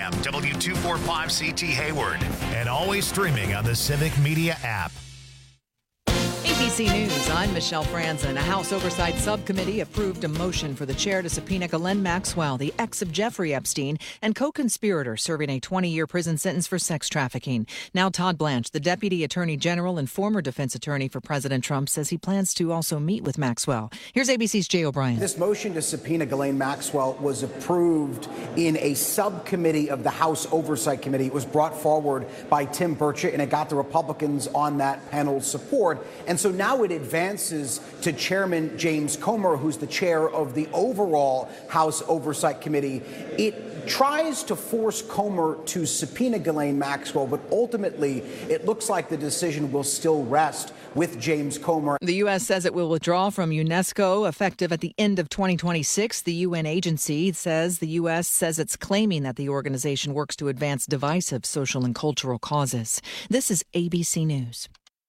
AM, W245CT Hayward, and always streaming on the Civic Media app. ABC News, I'm Michelle Franzen. A House Oversight Subcommittee approved a motion for the chair to subpoena Ghislaine Maxwell, the ex of Jeffrey Epstein and co-conspirator serving a 20-year prison sentence for sex trafficking. Now Todd Blanche, the Deputy Attorney General and former defense attorney for President Trump, says he plans to also meet with Maxwell. Here's ABC's Jay O'Brien. This motion to subpoena Ghislaine Maxwell was approved in a subcommittee of the House Oversight Committee. It was brought forward by Tim Burchett, and it got the Republicans on that panel's support. And so now it advances to Chairman James Comer, who's the chair of the overall House Oversight Committee. It tries to force Comer to subpoena Ghislaine Maxwell, but ultimately it looks like the decision will still rest with James Comer. The U.S. says it will withdraw from UNESCO effective at the end of 2026. The UN agency says the U.S. says it's claiming that the organization works to advance divisive social and cultural causes. This is ABC News.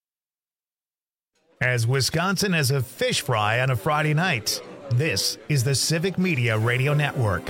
As Wisconsin has a fish fry on a Friday night, this is the Civic Media Radio Network.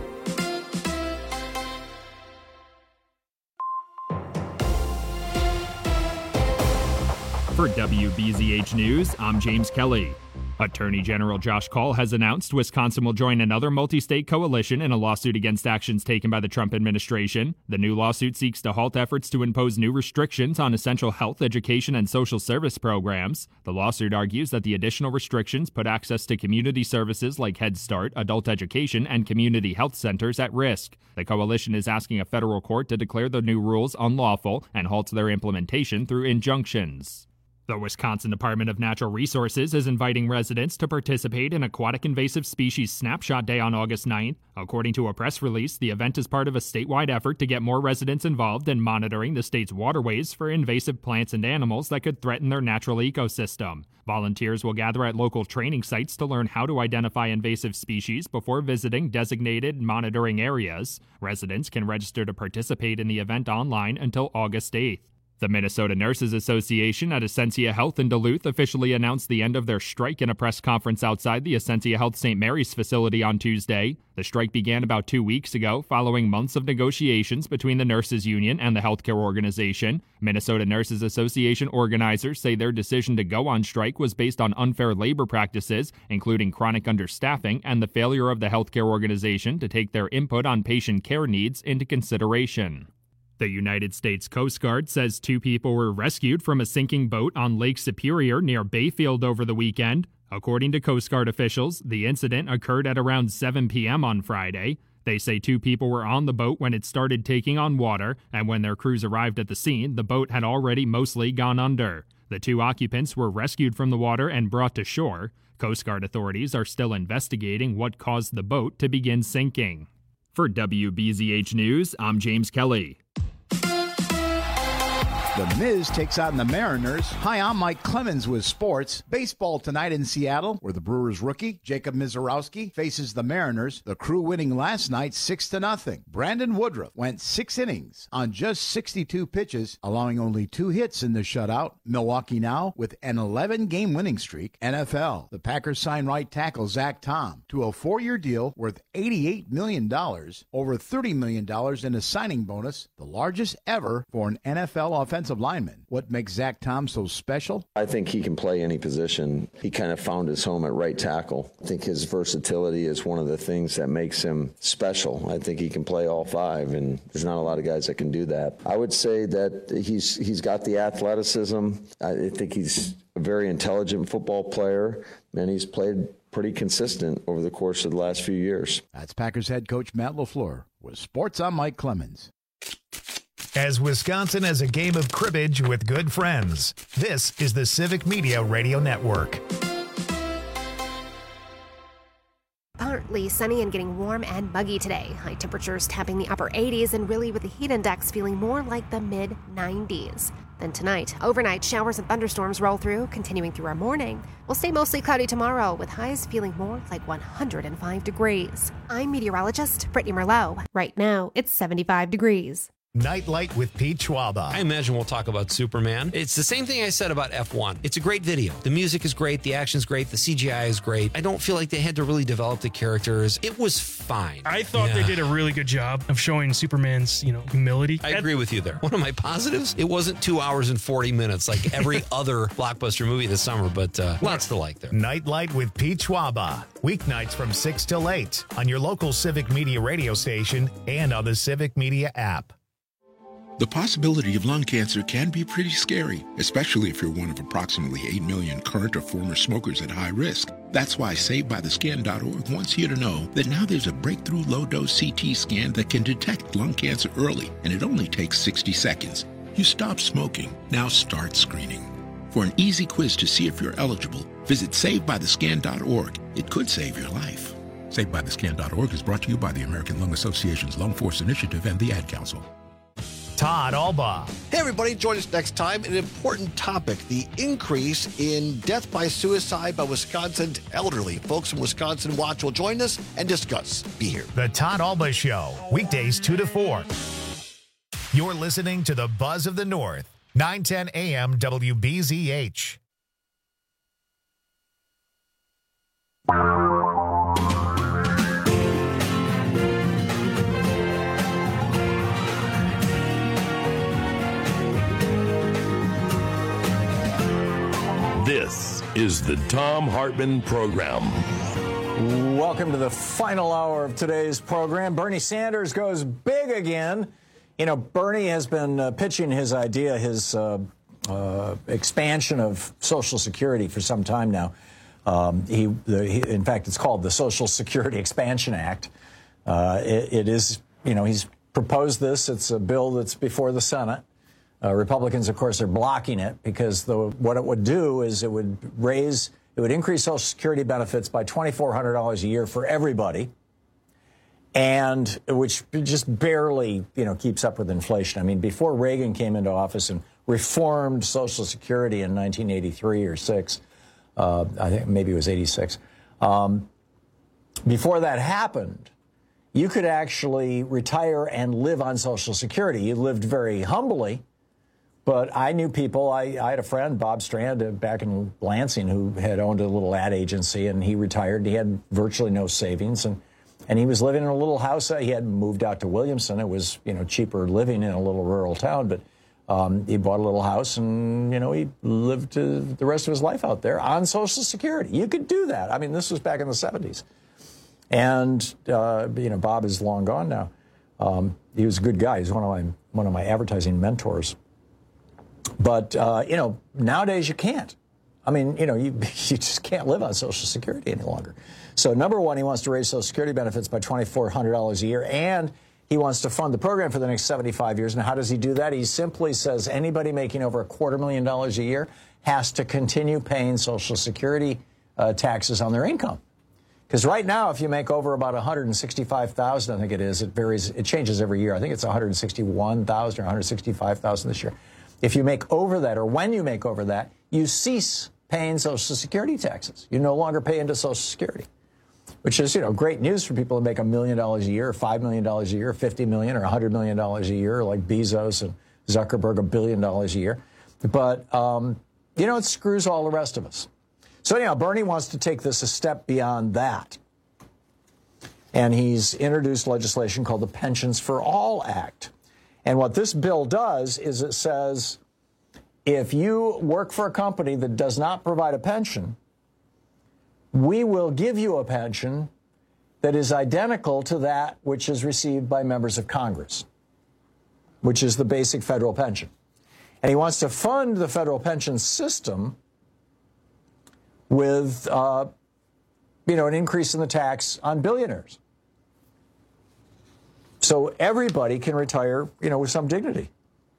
For WBZH News, I'm James Kelly. Attorney General Josh Kaul has announced Wisconsin will join another multi-state coalition in a lawsuit against actions taken by the Trump administration. The new lawsuit seeks to halt efforts to impose new restrictions on essential health, education, and social service programs. The lawsuit argues that the additional restrictions put access to community services like Head Start, adult education, and community health centers at risk. The coalition is asking a federal court to declare the new rules unlawful and halt their implementation through injunctions. The Wisconsin Department of Natural Resources is inviting residents to participate in Aquatic Invasive Species Snapshot Day on August 9th. According to a press release, the event is part of a statewide effort to get more residents involved in monitoring the state's waterways for invasive plants and animals that could threaten their natural ecosystem. Volunteers will gather at local training sites to learn how to identify invasive species before visiting designated monitoring areas. Residents can register to participate in the event online until August 8th. The Minnesota Nurses Association at Essentia Health in Duluth officially announced the end of their strike in a press conference outside the Essentia Health St. Mary's facility on Tuesday. The strike began about 2 weeks ago, following months of negotiations between the nurses union and the healthcare organization. Minnesota Nurses Association organizers say their decision to go on strike was based on unfair labor practices, including chronic understaffing and the failure of the healthcare organization to take their input on patient care needs into consideration. The United States Coast Guard says 2 people were rescued from a sinking boat on Lake Superior near Bayfield over the weekend. According to Coast Guard officials, the incident occurred at around 7 p.m. on Friday. They say 2 people were on the boat when it started taking on water, and when their crews arrived at the scene, the boat had already mostly gone under. The 2 occupants were rescued from the water and brought to shore. Coast Guard authorities are still investigating what caused the boat to begin sinking. For WBZH News, I'm James Kelly. The Miz takes on the Mariners. Hi, I'm Mike Clemens with sports. Baseball tonight in Seattle, where the Brewers rookie, Jacob Misiorowski, faces the Mariners. The Crew winning last night 6-0. Brandon Woodruff went 6 innings on just 62 pitches, allowing only 2 hits in the shutout. Milwaukee now with an 11-game winning streak. NFL, the Packers sign right tackle Zach Tom to a 4-year deal worth $88 million, over $30 million in a signing bonus, the largest ever for an NFL offensive lineman. What makes Zach Tom so special? I think he can play any position. He kind of found his home at right tackle. I think his versatility is one of the things that makes him special. I think he can play all 5, and there's not a lot of guys that can do that. I would say that he's got the athleticism. I think he's a very intelligent football player, and he's played pretty consistent over the course of the last few years. That's Packers head coach Matt LaFleur. With sports, I'm Mike Clemens. As Wisconsin has a game of cribbage with good friends, this is the Civic Media Radio Network. Partly sunny and getting warm and muggy today. High temperatures tapping the upper 80s and really with the heat index feeling more like the mid-90s. Then tonight, overnight showers and thunderstorms roll through, continuing through our morning. We'll stay mostly cloudy tomorrow with highs feeling more like 105 degrees. I'm meteorologist Brittany Merlot. Right now, it's 75 degrees. Nightlight with Pete Schwaba. I imagine we'll talk about Superman. It's the same thing I said about F1. It's a great video. The music is great. The action's great. The CGI is great. I don't feel like they had to really develop the characters. It was fine. I thought they did a really good job of showing Superman's, humility. I agree with you there. One of my positives, it wasn't 2 hours and 40 minutes like every other blockbuster movie this summer, but lots to like there. Nightlight with Pete Schwaba. Weeknights from 6 till 8 on your local Civic Media radio station and on the Civic Media app. The possibility of lung cancer can be pretty scary, especially if you're one of approximately 8 million current or former smokers at high risk. That's why SaveByTheScan.org wants you to know that now there's a breakthrough low-dose CT scan that can detect lung cancer early, and it only takes 60 seconds. You stop smoking, now start screening. For an easy quiz to see if you're eligible, visit SaveByTheScan.org. It could save your life. SaveByTheScan.org is brought to you by the American Lung Association's Lung Force Initiative and the Ad Council. Todd Albaugh. Hey, everybody, join us next time. An important topic, the increase in death by suicide by Wisconsin's elderly. Folks from Wisconsin Watch will join us and discuss. Be here. The Todd Albaugh Show, weekdays 2 to 4. You're listening to the Buzz of the North, 910 AM WBZH. This is the Thom Hartmann Program. Welcome to the final hour of today's program. Bernie Sanders goes big again. Bernie has been pitching his idea, his expansion of Social Security for some time now. In fact, it's called the Social Security Expansion Act. It is, he's proposed this. It's a bill that's before the Senate. Republicans, of course, are blocking it because what it would do is it would increase Social Security benefits by $2,400 a year for everybody, and which just barely, keeps up with inflation. I mean, before Reagan came into office and reformed Social Security in 1983 or 6, I think maybe it was 86. Before that happened, you could actually retire and live on Social Security. You lived very humbly. But I knew people, I had a friend, Bob Strand, back in Lansing, who had owned a little ad agency, and he retired. He had virtually no savings, and he was living in a little house. He had moved out to Williamson. It was, cheaper living in a little rural town, but he bought a little house, and, he lived the rest of his life out there on Social Security. You could do that. I mean, this was back in the 70s. And, Bob is long gone now. He was a good guy. He's one of my advertising mentors. But, nowadays you can't. I mean, you just can't live on Social Security any longer. So, number one, he wants to raise Social Security benefits by $2,400 a year, and he wants to fund the program for the next 75 years. And how does he do that? He simply says anybody making over $250,000 a year has to continue paying Social Security taxes on their income. Because right now, if you make over about $165,000, I think it is, it varies, it changes every year. I think it's $161,000 or $165,000 this year. If you make over that, or when you make over that, you cease paying Social Security taxes. You no longer pay into Social Security, which is, great news for people who make $1 million a year, $5 million a year, $50 million or $100 million a year, like Bezos and Zuckerberg, $1 billion a year. But, it screws all the rest of us. So anyhow, Bernie wants to take this a step beyond that. And he's introduced legislation called the Pensions for All Act. And what this bill does is it says, if you work for a company that does not provide a pension, we will give you a pension that is identical to that which is received by members of Congress, which is the basic federal pension. And he wants to fund the federal pension system with, an increase in the tax on billionaires. So everybody can retire, with some dignity.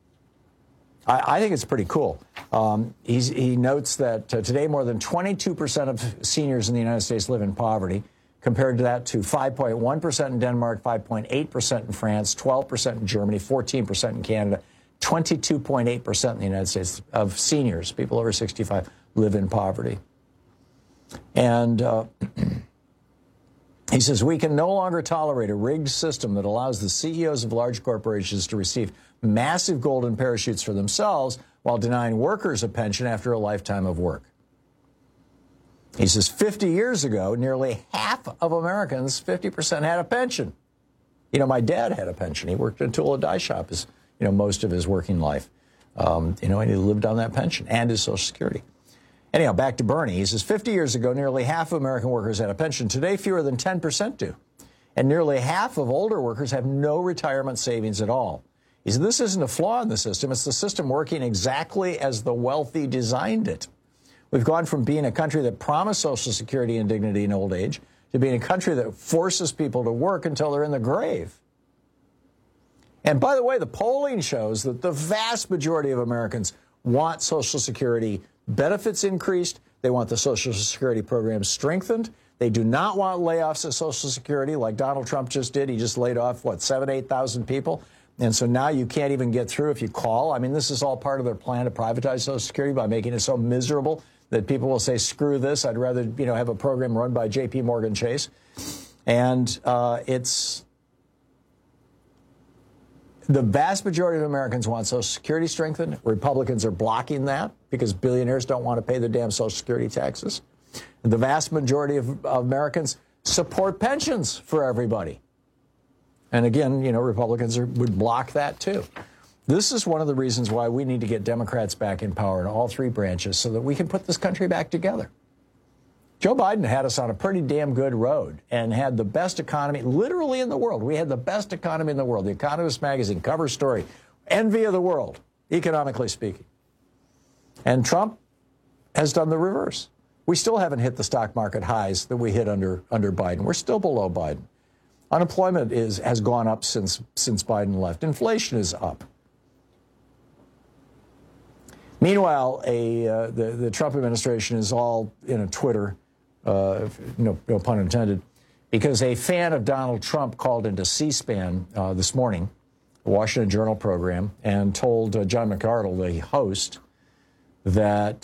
I think it's pretty cool. He notes that today more than 22% of seniors in the United States live in poverty, compared to that to 5.1% in Denmark, 5.8% in France, 12% in Germany, 14% in Canada, 22.8% in the United States of seniors, people over 65, live in poverty. And he He says, we can no longer tolerate a rigged system that allows the CEOs of large corporations to receive massive golden parachutes for themselves while denying workers a pension after a lifetime of work. He says 50 years ago, nearly half of Americans, 50%, had a pension. You know, my dad had a pension. He worked in a tool and die shop most of his working life. And he lived on that pension and his Social Security. Anyhow, back to Bernie. He says 50 years ago, nearly half of American workers had a pension. Today, fewer than 10% do. And nearly half of older workers have no retirement savings at all. He said this isn't a flaw in the system. It's the system working exactly as the wealthy designed it. We've gone from being a country that promised Social Security and dignity in old age to being a country that forces people to work until they're in the grave. And by the way, the polling shows that the vast majority of Americans want Social Security benefits increased. They want the Social Security program strengthened. They do not want layoffs at Social Security like Donald Trump just did. He just laid off, 8,000 people? And so now you can't even get through if you call. I mean, this is all part of their plan to privatize Social Security by making it so miserable that people will say, screw this. I'd rather, have a program run by J.P. Morgan Chase. And it's the vast majority of Americans want Social Security strengthened. Republicans are blocking that because billionaires don't want to pay their damn Social Security taxes. The vast majority of Americans support pensions for everybody. And again, Republicans would block that too. This is one of the reasons why we need to get Democrats back in power in all three branches so that we can put this country back together. Joe Biden had us on a pretty damn good road and had the best economy literally in the world. We had the best economy in the world. The Economist magazine cover story, envy of the world, economically speaking. And Trump has done the reverse. We still haven't hit the stock market highs that we hit under Biden. We're still below Biden. Unemployment has gone up since Biden left. Inflation is up. Meanwhile, the Trump administration is all in a Twitter, no pun intended, because a fan of Donald Trump called into C-SPAN this morning, the Washington Journal program, and told John McArdle, the host, that,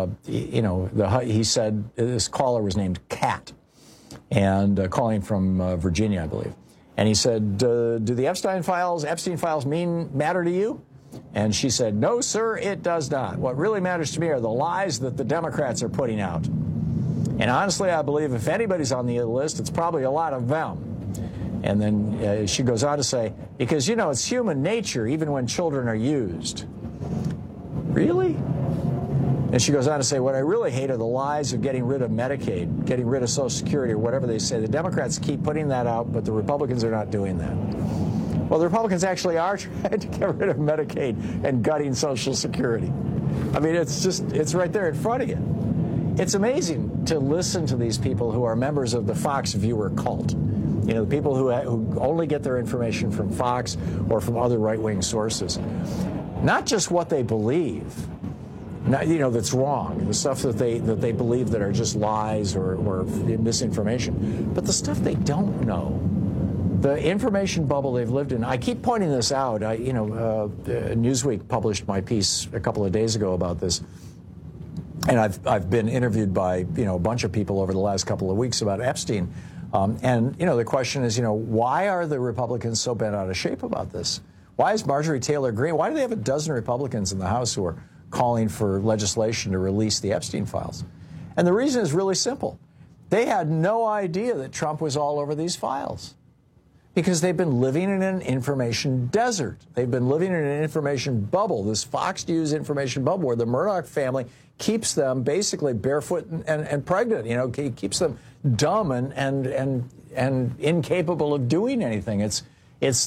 he said this caller was named Kat, and calling from Virginia, I believe. And he said, do the Epstein files matter to you? And she said, no, sir, it does not. What really matters to me are the lies that the Democrats are putting out. And honestly, I believe if anybody's on the list, it's probably a lot of them. And then she goes on to say, because, it's human nature, even when children are used. Really? And she goes on to say, what I really hate are the lies of getting rid of Medicaid, getting rid of Social Security, or whatever they say. The Democrats keep putting that out, but the Republicans are not doing that. Well, the Republicans actually are trying to get rid of Medicaid and gutting Social Security. I mean, it's right there in front of you. It's amazing to listen to these people who are members of the Fox viewer cult. The people who only get their information from Fox or from other right-wing sources. Not just what they believe, that's wrong, the stuff that they believe that are just lies or misinformation, but the stuff they don't know. The information bubble they've lived in. I keep pointing this out. Newsweek published my piece a couple of days ago about this, and I've been interviewed by a bunch of people over the last couple of weeks about Epstein, and the question is why are the Republicans so bent out of shape about this? Why is Marjorie Taylor Greene? Why do they have a dozen Republicans in the House who are calling for legislation to release the Epstein files? And the reason is really simple. They had no idea that Trump was all over these files. Because they've been living in an information desert. They've been living in an information bubble, this Fox News information bubble, where the Murdoch family keeps them basically barefoot and pregnant. Keeps them dumb and incapable of doing anything. It is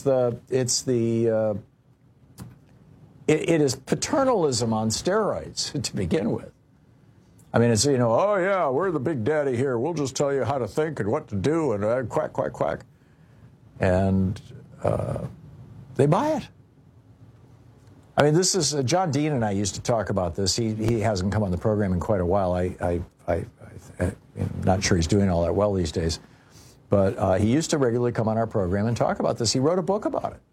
paternalism on steroids to begin with. I mean, it's oh yeah, we're the big daddy here. We'll just tell you how to think and what to do and quack quack quack. And they buy it. I mean, this is John Dean and I used to talk about this. He hasn't come on the program in quite a while. I'm not sure he's doing all that well these days. But he used to regularly come on our program and talk about this. He wrote a book about it,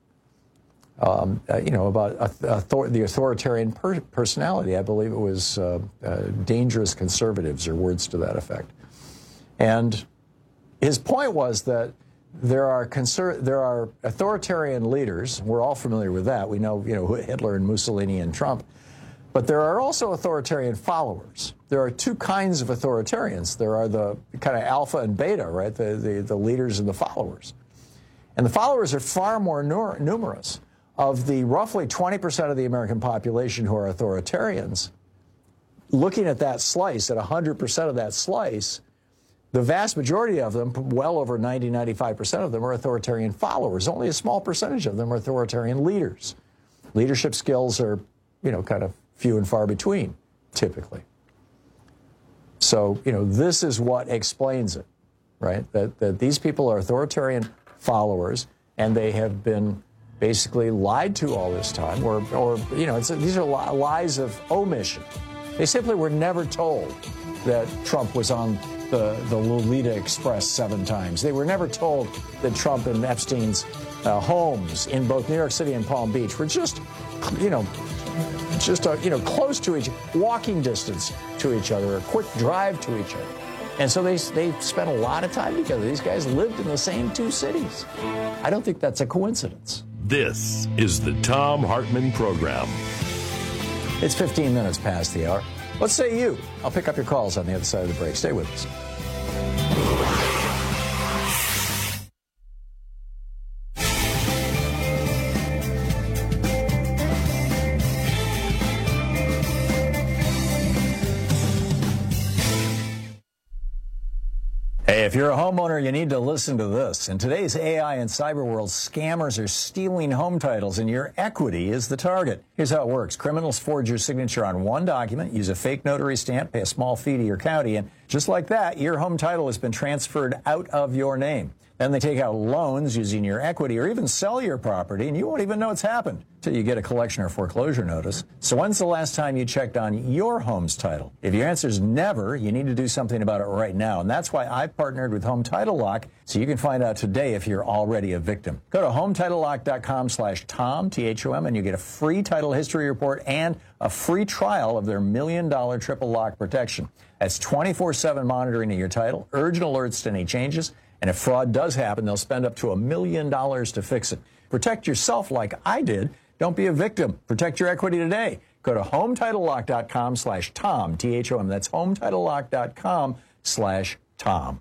about the authoritarian personality. I believe it was Dangerous Conservatives or words to that effect. And his point was that there are authoritarian leaders. We're all familiar with that. We know, Hitler and Mussolini and Trump. But there are also authoritarian followers. There are two kinds of authoritarians. There are the kind of alpha and beta, right? The leaders and the followers. And the followers are far more numerous. Of the roughly 20% of the American population who are authoritarians, looking at that slice, at 100% of that slice, the vast majority of them, well over 90-95% of them, are authoritarian followers. Only a small percentage of them are authoritarian leaders. Leadership skills are, kind of few and far between, typically. So, this is what explains it, right? That these people are authoritarian followers, and they have been basically lied to all this time, or these are lies of omission. They simply were never told that Trump was on the Lolita Express 7 times. They were never told that Trump and Epstein's homes in both New York City and Palm Beach were just close to walking distance to each other, a quick drive to each other. And so they spent a lot of time together. These guys lived in the same 2 cities. I don't think that's a coincidence. This is the Thom Hartmann Program. It's 15 minutes past the hour. What say you? I'll pick up your calls on the other side of the break. Stay with us. Hey, if you're a homeowner, you need to listen to this. In today's AI and cyber world, scammers are stealing home titles, and your equity is the target. Here's how it works. Criminals forge your signature on one document, use a fake notary stamp, pay a small fee to your county, and just like that, your home title has been transferred out of your name. Then they take out loans using your equity or even sell your property, and you won't even know it's happened until you get a collection or foreclosure notice. So when's the last time you checked on your home's title? If your answer is never, you need to do something about it right now. And that's why I've partnered with Home Title Lock, so you can find out today if you're already a victim. Go to HometitleLock.com/Tom, T-H-O-M, and you get a free title history report and a free trial of their $1 million triple lock protection. That's 24/7 monitoring of your title, urgent alerts to any changes, and if fraud does happen, they'll spend up to $1 million to fix it. Protect yourself like I did. Don't be a victim. Protect your equity today. Go to HometitleLock.com/Tom, T-H-O-M. That's HometitleLock.com/Tom.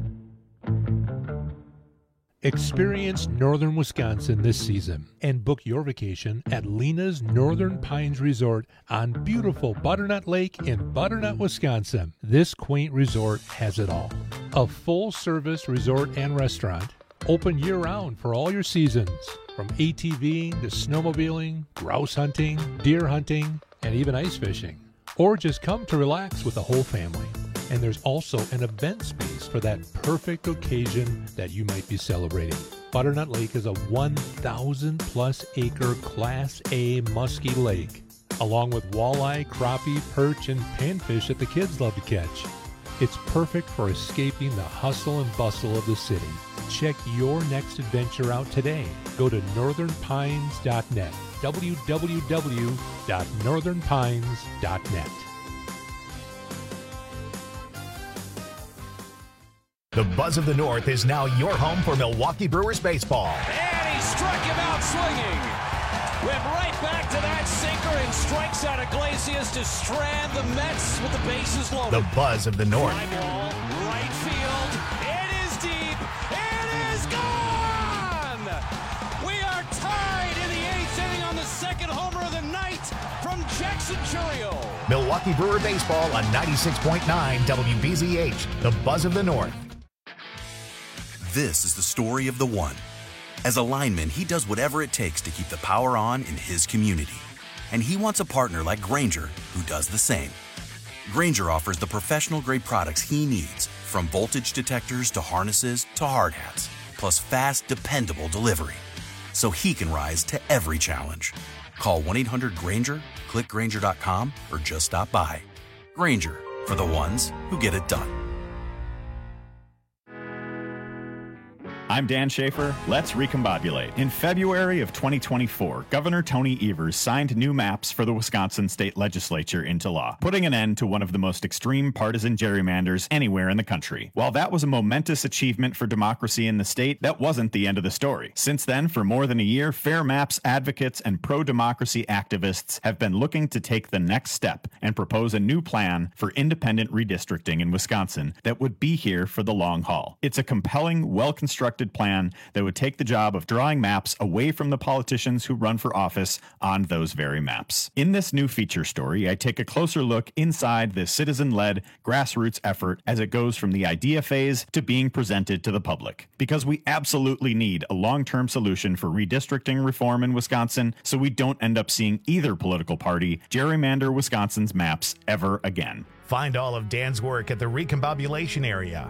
Experience Northern Wisconsin this season and book your vacation at Lena's Northern Pines Resort on beautiful Butternut Lake in Butternut, Wisconsin. This quaint resort has it all. A full-service resort and restaurant, open year-round for all your seasons, from ATVing to snowmobiling, grouse hunting, deer hunting, and even ice fishing. Or just come to relax with the whole family. And there's also an event space for that perfect occasion that you might be celebrating. Butternut Lake is a 1,000-plus acre Class A musky lake, along with walleye, crappie, perch, and panfish that the kids love to catch. It's perfect for escaping the hustle and bustle of the city. Check your next adventure out today. Go to northernpines.net, www.northernpines.net. The Buzz of the North is now your home for Milwaukee Brewers baseball. And he struck him out swinging. Went right back to that sinker and strikes out Iglesias to strand the Mets with the bases loaded. The Buzz of the North. Fly ball, right field. It is deep. It is gone. We are tied in the 8th inning on the second homer of the night from Jackson Chourio. Milwaukee Brewer baseball on 96.9 WBZH. The Buzz of the North. This is the story of the one. As a lineman, he does whatever it takes to keep the power on in his community. And he wants a partner like Grainger who does the same. Grainger offers the professional-grade products he needs, from voltage detectors to harnesses to hard hats, plus fast, dependable delivery, so he can rise to every challenge. Call 1-800-GRAINGER, click Grainger.com, or just stop by. Grainger, for the ones who get it done. I'm Dan Schaefer. Let's recombobulate. In February of 2024, Governor Tony Evers signed new maps for the Wisconsin state legislature into law, putting an end to one of the most extreme partisan gerrymanders anywhere in the country. While that was a momentous achievement for democracy in the state, that wasn't the end of the story. Since then, for more than a year, Fair Maps advocates and pro-democracy activists have been looking to take the next step and propose a new plan for independent redistricting in Wisconsin that would be here for the long haul. It's a compelling, well-constructed plan that would take the job of drawing maps away from the politicians who run for office on those very maps. In this new feature story, I take a closer look inside this citizen-led grassroots effort as it goes from the idea phase to being presented to the public. Because we absolutely need a long-term solution for redistricting reform in Wisconsin so we don't end up seeing either political party gerrymander Wisconsin's maps ever again. Find all of Dan's work at the Recombobulation Area.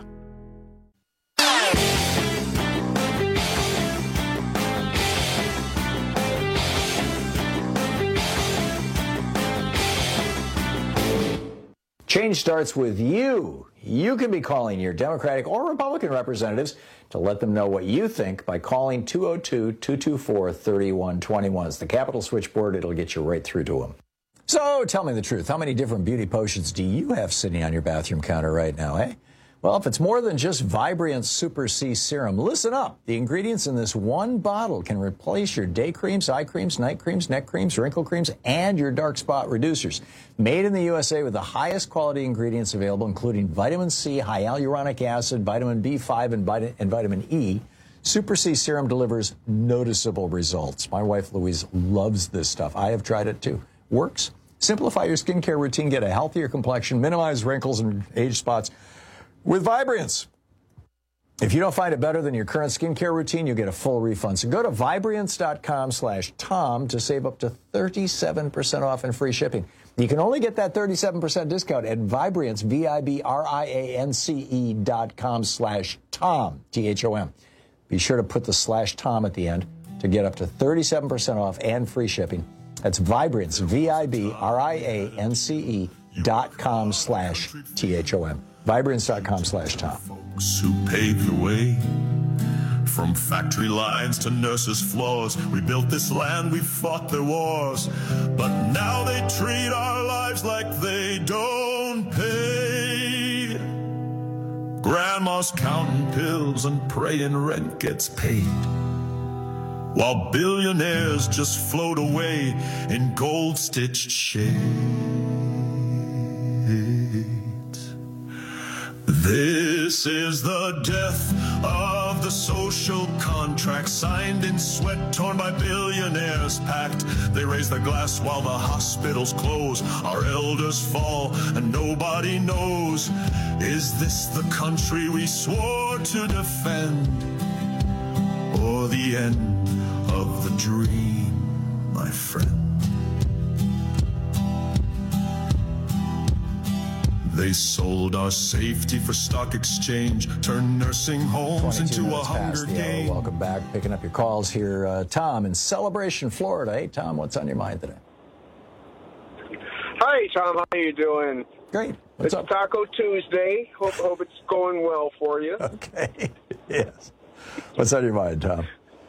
Change starts with you. You can be calling your Democratic or Republican representatives to let them know what you think by calling 202-224-3121. It's the Capital Switchboard. It'll get you right through to them. So tell me the truth. How many different beauty potions do you have sitting on your bathroom counter right now, eh? Well, if it's more than just Vibrant Super C Serum, listen up. The ingredients in this one bottle can replace your day creams, eye creams, night creams, neck creams, wrinkle creams, and your dark spot reducers. Made in the USA with the highest quality ingredients available, including vitamin C, hyaluronic acid, vitamin B5, and vitamin E, Super C Serum delivers noticeable results. My wife Louise loves this stuff. I have tried it too. Works. Simplify your skincare routine, get a healthier complexion, minimize wrinkles and age spots with Vibrance. If you don't find it better than your current skincare routine, you'll get a full refund. So go to Vibrance.com/Tom to save up to 37% off and free shipping. You can only get that 37% discount at Vibrance, VIBRIANCE.com/Tom, THOM. Be sure to put the /Tom at the end to get up to 37% off and free shipping. That's Vibrance, VIBRIANCE.com/THOM. Vibrance.com/Tom. Folks who paved the way, from factory lines to nurses' floors, we built this land, we fought their wars, but now they treat our lives like they don't pay. Grandma's counting pills and praying rent gets paid, while billionaires just float away in gold-stitched shades. This is the death of the social contract, signed in sweat, torn by billionaires packed. They raise the glass while the hospitals close, our elders fall and nobody knows. Is this the country we swore to defend, or the end of the dream, my friend? They sold our safety for stock exchange, turned nursing homes into a hunger game. Welcome back. Picking up your calls here. Tom in Celebration, Florida. Hey, Tom, what's on your mind today? Hi, Tom. How are you doing? Great. What's up? Taco Tuesday. Hope it's going well for you. Okay. Yes. What's on your mind, Tom?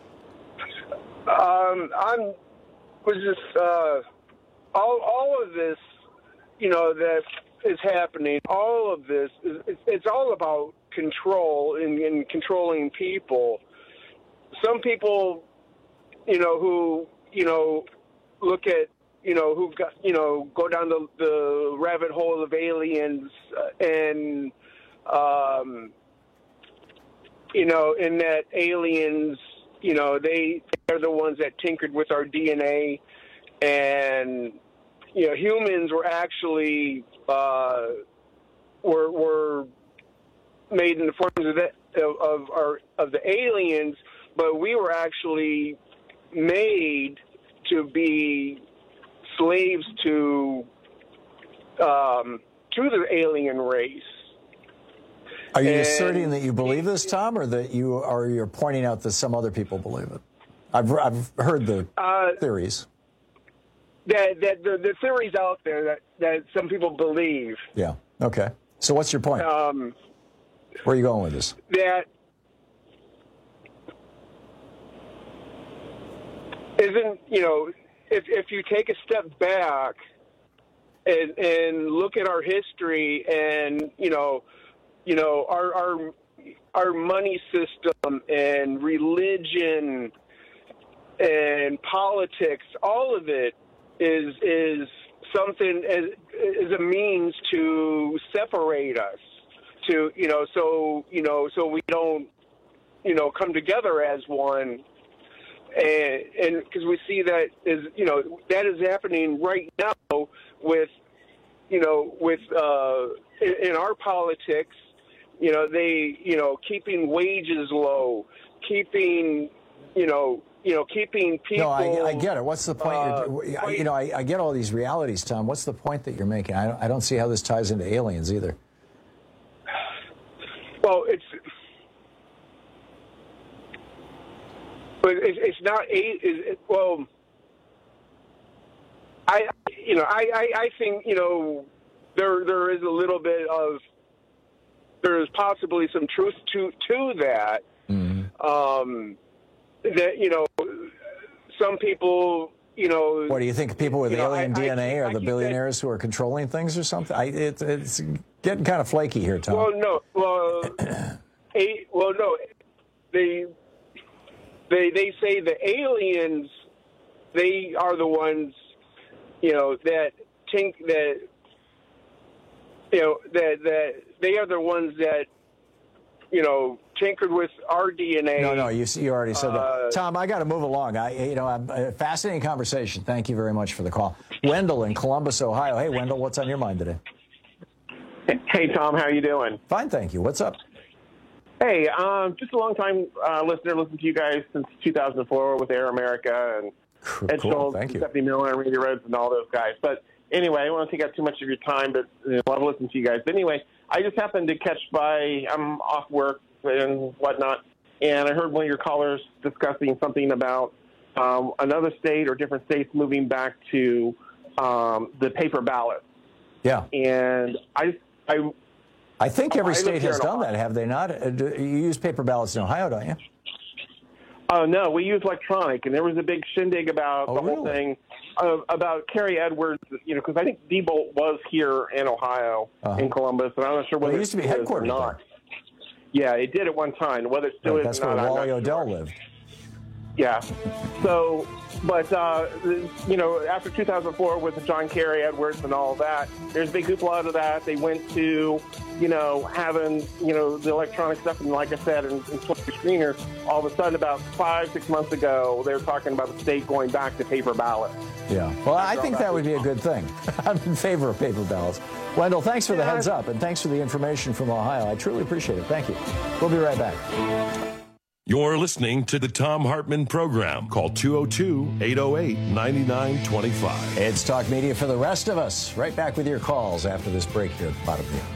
All of this, that is happening. All of this, it's all about control and controlling people. Some people, who, look at, who got, go down the rabbit hole of aliens and, in that aliens, they're the ones that tinkered with our DNA, and, humans were actually were made in the forms of the aliens, but we were actually made to be slaves to the alien race. Are you asserting that you believe this, Tom, or that you're pointing out that some other people believe it? I've heard the theories. That the theories out there that some people believe. Yeah. Okay. So what's your point? Where are you going with this? That isn't, if you take a step back and look at our history and, our money system and religion and politics, all of it is something is a means to separate us, so we don't, come together as one. And because we see that that is happening right now with in our politics, keeping wages low, keeping people. No, I get it. What's the point? I get all these realities, Tom. What's the point that you're making? I don't see how this ties into aliens either. Well, it's not well. I think there is a little bit of, there is possibly some truth to that. Mm-hmm. That some people What do you think? People with alien DNA are the billionaires who are controlling things or something? It's getting kind of flaky here, Tom. Well, no. No. They say the aliens, they are the ones, that think that, that they are the ones that, tinkered with our DNA. No, you already said that. Tom, I got to move along. A fascinating conversation. Thank you very much for the call. Wendell in Columbus, Ohio. Hey, Wendell, what's on your mind today? Hey, Tom, how you doing? Fine, thank you. What's up? Hey, just a long-time listener, listened to you guys since 2004 with Air America and Ed Schultz, Stephanie Miller, and Radio Rhodes, and all those guys. But anyway, I don't want to take up too much of your time, but I love listening to you guys. But anyway, I just happened to catch I'm off work and whatnot, and I heard one of your callers discussing something about another state or different states moving back to the paper ballot. Yeah. And I think every state has done that, have they not? You use paper ballots in Ohio, don't you? Oh, no, we use electronic, and there was a big shindig about the whole thing, about Carrie Edwards, because I think Diebold was here in Ohio, in Columbus, and I'm not sure whether it used to be headquartered or not. Yeah, it did at one time. Whether it still is that's or not, where Wally I'm not Odell sure. lived. Yeah. So, but, after 2004 with John Kerry Edwards and all that, there's a big hoopla out of that. They went to, having, the electronic stuff. And like I said, in 20 screeners, all of a sudden about 5-6 months ago, they were talking about the state going back to paper ballots. Yeah. Well, I think that would be a good thing. I'm in favor of paper ballots. Wendell, thanks for the heads up, and thanks for the information from Ohio. I truly appreciate it. Thank you. We'll be right back. You're listening to the Thom Hartmann Program. Call 202-808-9925. It's Talk Media for the rest of us. Right back with your calls after this break here at the bottom of the hour.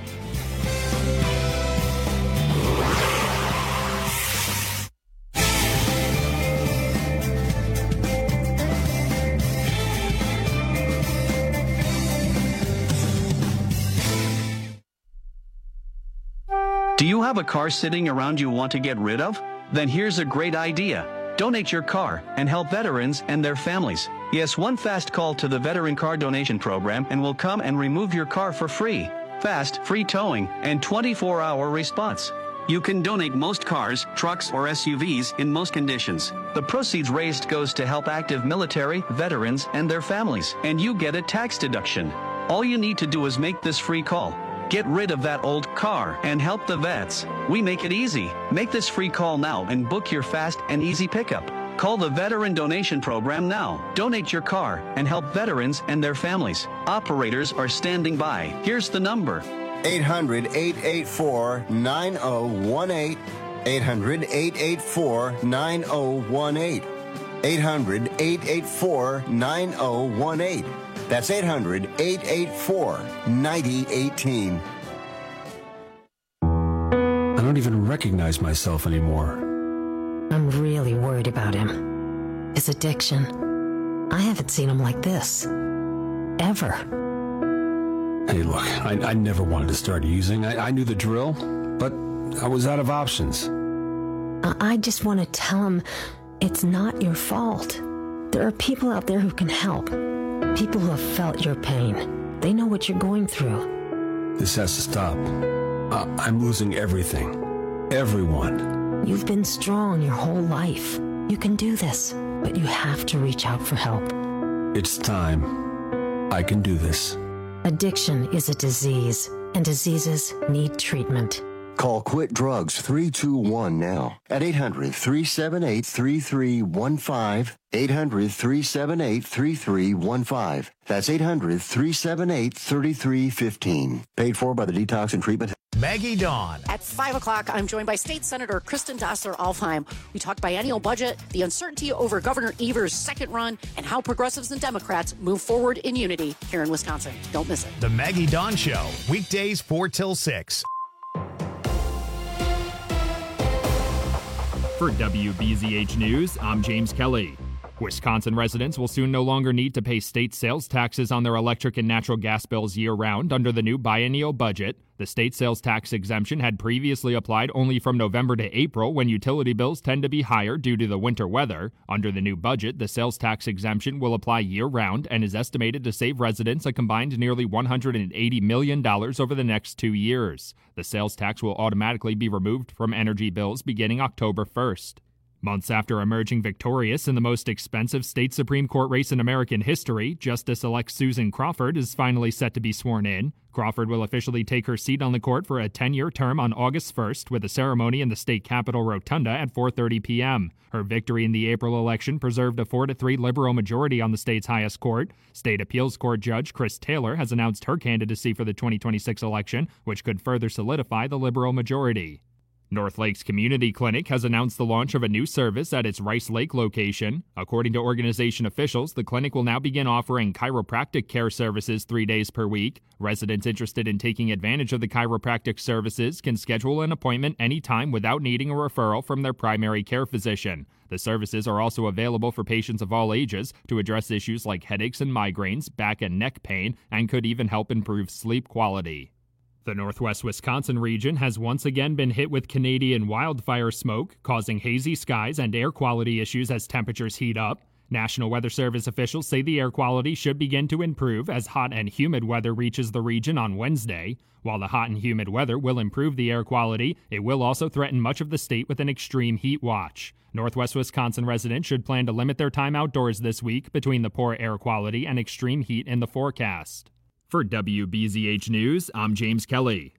Do you have a car sitting around you want to get rid of? Then here's a great idea. Donate your car and help veterans and their families. Yes, one fast call to the Veteran Car Donation Program and we'll come and remove your car for free. Fast, free towing, and 24-hour response. You can donate most cars, trucks, or SUVs in most conditions. The proceeds raised goes to help active military, veterans, and their families, and you get a tax deduction. All you need to do is make this free call. Get rid of that old car and help the vets. We make it easy. Make this free call now and book your fast and easy pickup. Call the Veteran Donation Program now. Donate your car and help veterans and their families. Operators are standing by. Here's the number. 800-884-9018. 800-884-9018. 800-884-9018. That's 800-884-9018. I don't even recognize myself anymore. I'm really worried about him. His addiction. I haven't seen him like this. Ever. Hey, look, I never wanted to start using. I knew the drill, but I was out of options. I just want to tell him it's not your fault. There are people out there who can help. People who have felt your pain. They know what you're going through. This has to stop. I'm losing everything. Everyone. You've been strong your whole life. You can do this, but you have to reach out for help. It's time. I can do this. Addiction is a disease, and diseases need treatment. Call Quit Drugs 321 now at 800-378-3315. 800-378-3315. That's 800-378-3315. Paid for by the Detox and Treatment. Maggie Dawn. At 5 o'clock, I'm joined by State Senator Kristen Dossler-Alfheim. We talk biennial budget, the uncertainty over Governor Evers' second run, and how progressives and Democrats move forward in unity here in Wisconsin. Don't miss it. The Maggie Dawn Show, weekdays 4 till 6. For WBZH News, I'm James Kelly. Wisconsin residents will soon no longer need to pay state sales taxes on their electric and natural gas bills year-round under the new biennial budget. The state sales tax exemption had previously applied only from November to April, when utility bills tend to be higher due to the winter weather. Under the new budget, the sales tax exemption will apply year-round and is estimated to save residents a combined nearly $180 million over the next 2 years. The sales tax will automatically be removed from energy bills beginning October 1st. Months after emerging victorious in the most expensive state Supreme Court race in American history, Justice-elect Susan Crawford is finally set to be sworn in. Crawford will officially take her seat on the court for a 10-year term on August 1st with a ceremony in the state capitol rotunda at 4:30 p.m. Her victory in the April election preserved a 4-3 liberal majority on the state's highest court. State Appeals Court Judge Chris Taylor has announced her candidacy for the 2026 election, which could further solidify the liberal majority. North Lakes Community Clinic has announced the launch of a new service at its Rice Lake location. According to organization officials, the clinic will now begin offering chiropractic care services 3 days per week. Residents interested in taking advantage of the chiropractic services can schedule an appointment anytime without needing a referral from their primary care physician. The services are also available for patients of all ages to address issues like headaches and migraines, back and neck pain, and could even help improve sleep quality. The northwest Wisconsin region has once again been hit with Canadian wildfire smoke, causing hazy skies and air quality issues as temperatures heat up. National Weather Service officials say the air quality should begin to improve as hot and humid weather reaches the region on Wednesday. While the hot and humid weather will improve the air quality, it will also threaten much of the state with an extreme heat watch. Northwest Wisconsin residents should plan to limit their time outdoors this week between the poor air quality and extreme heat in the forecast. For WBZH News, I'm James Kelly.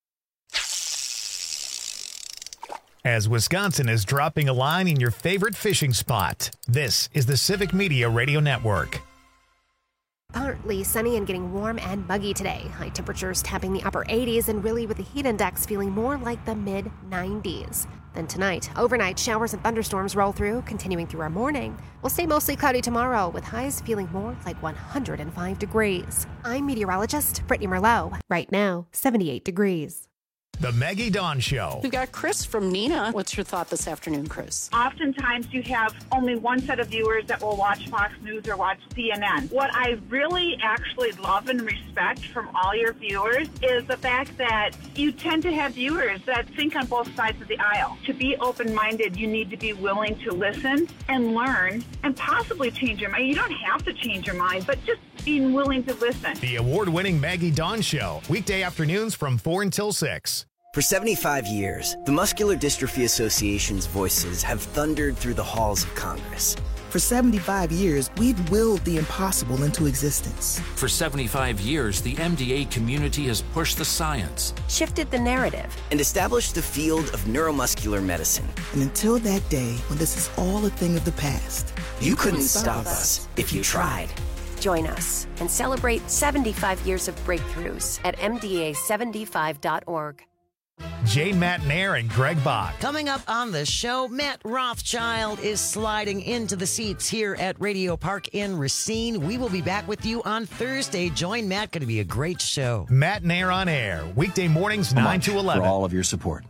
As Wisconsin is dropping a line in your favorite fishing spot, this is the Civic Media Radio Network. Partly sunny and getting warm and muggy today. High temperatures tapping the upper 80s and really with the heat index feeling more like the mid-90s. Then tonight, overnight showers and thunderstorms roll through, continuing through our morning. We'll stay mostly cloudy tomorrow with highs feeling more like 105 degrees. I'm meteorologist Brittany Merlot. Right now, 78 degrees. The Maggie Dawn Show. We've got Chris from Neenah. What's your thought this afternoon, Chris? Oftentimes you have only one set of viewers that will watch Fox News or watch CNN. What I really actually love and respect from all your viewers is the fact that you tend to have viewers that think on both sides of the aisle. To be open-minded, you need to be willing to listen and learn and possibly change your mind. You don't have to change your mind, but just being willing to listen. The award-winning Maggie Dawn Show, weekday afternoons from 4 until 6. For 75 years, the Muscular Dystrophy Association's voices have thundered through the halls of Congress. For 75 years, we've willed the impossible into existence. For 75 years, the MDA community has pushed the science, shifted the narrative, and established the field of neuromuscular medicine. And until that day when this is all a thing of the past, you couldn't stop us if you tried. Join us and celebrate 75 years of breakthroughs at MDA75.org. Jane Matnair and Greg Bach. Coming up on the show, Matt Rothschild is sliding into the seats here at Radio Park in Racine. We will be back with you on Thursday. Join Matt. Going to be a great show. Matnair on air, weekday mornings 9 to 11. For all of your support.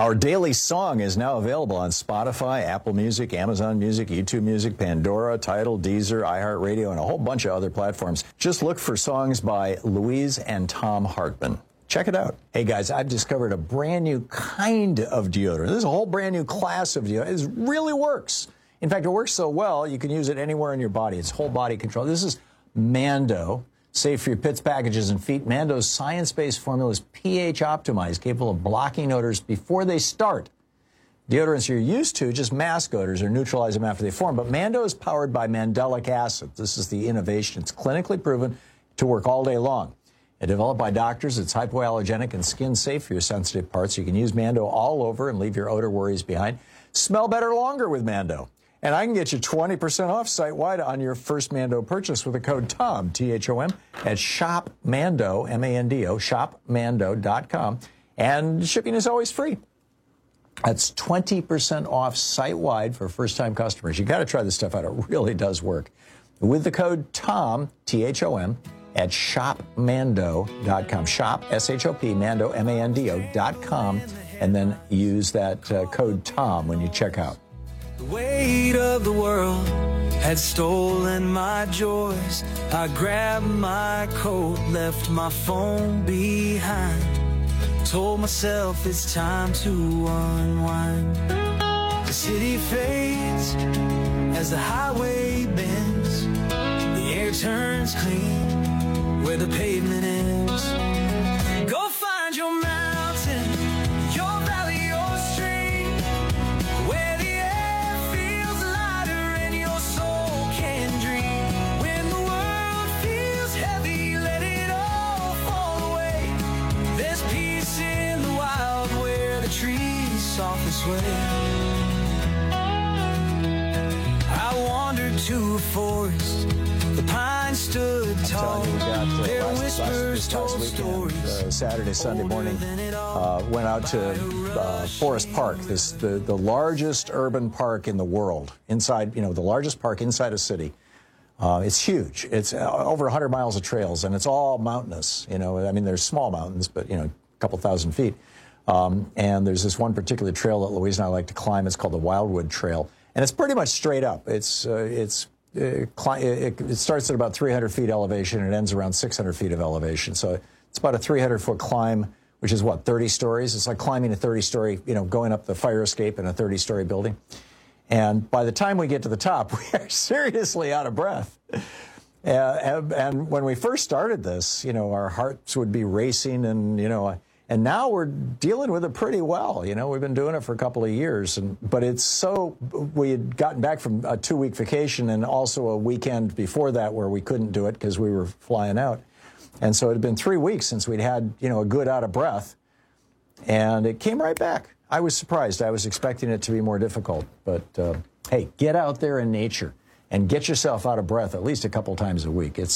Our daily song is now available on Spotify, Apple Music, Amazon Music, YouTube Music, Pandora, Tidal, Deezer, iHeartRadio, and a whole bunch of other platforms. Just look for songs by Louise and Tom Hartman. Check it out. Hey, guys, I've discovered a brand new kind of deodorant. There's a whole brand new class of deodorant. It really works. In fact, it works so well, you can use it anywhere in your body. It's whole body control. This is Mando. Safe for your pits, packages, and feet. Mando's science-based formula is pH optimized, capable of blocking odors before they start. Deodorants you're used to just mask odors or neutralize them after they form. But Mando is powered by mandelic acid. This is the innovation. It's clinically proven to work all day long. And developed by doctors, it's hypoallergenic and skin safe for your sensitive parts. You can use Mando all over and leave your odor worries behind. Smell better longer with Mando. And I can get you 20% off site-wide on your first Mando purchase with the code TOM, T-H-O-M, at shopmando, M-A-N-D-O, shopmando.com. And shipping is always free. That's 20% off site-wide for first-time customers. You got to try this stuff out. It really does work. With the code TOM, T-H-O-M, at shopmando.com. Shop, S-H-O-P, Mando, M-A-N-D-O.com, and then use that code TOM when you check out. The weight of the world had stolen my joys. I grabbed my coat, left my phone behind. Told myself it's time to unwind. The city fades as the highway bends. The air turns clean where the pavement ends. Go find your mountain, your valley, your stream, where the air feels lighter and your soul can dream. When the world feels heavy, let it all fall away. There's peace in the wild where the trees softly sway. I wandered to a forest, the pines stood tall. Their whispers told stories. Saturday, Sunday morning, went out to Forest Park, the largest urban park in the world. Inside, the largest park inside a city. It's huge. It's over 100 miles of trails, and it's all mountainous. There's small mountains, but a couple thousand feet. And there's this one particular trail that Louise and I like to climb. It's called the Wildwood Trail, and it's pretty much straight up. It starts at about 300 feet elevation and it ends around 600 feet of elevation. So it's about a 300-foot climb, which is 30 stories. It's like climbing a 30-story, going up the fire escape in a 30-story building. And by the time we get to the top, we are seriously out of breath. And when we first started this, our hearts would be racing and now we're dealing with it pretty well. We've been doing it for a couple of years. But we had gotten back from a 2-week vacation and also a weekend before that where we couldn't do it because we were flying out. And so it had been 3 weeks since we'd had, a good out of breath. And it came right back. I was surprised. I was expecting it to be more difficult. But, hey, get out there in nature and get yourself out of breath at least a couple times a week. You